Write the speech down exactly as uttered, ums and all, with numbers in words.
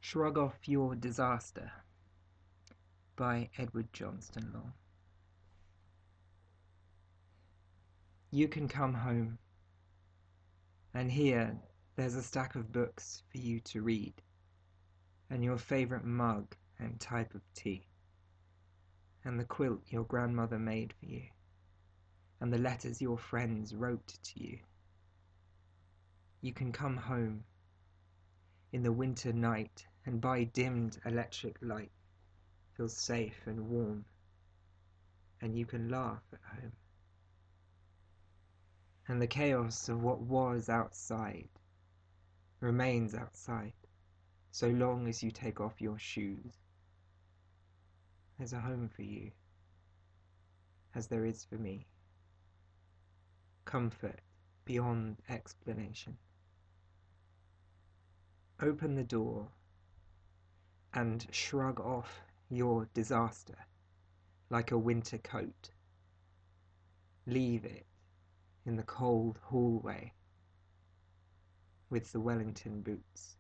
Shrug Off Your Disaster by Edward Johnston Long. You can come home, and here there's a stack of books for you to read, and your favourite mug and type of tea, and the quilt your grandmother made for you, and the letters your friends wrote to you. You can come home in the winter night and by dimmed electric light feel safe and warm, and you can laugh at home. And the chaos of what was outside remains outside so long as you take off your shoes. There's a home for you, as there is for me. Comfort beyond explanation. Open the door and shrug off your disaster like a winter coat. Leave it in the cold hallway with the Wellington boots.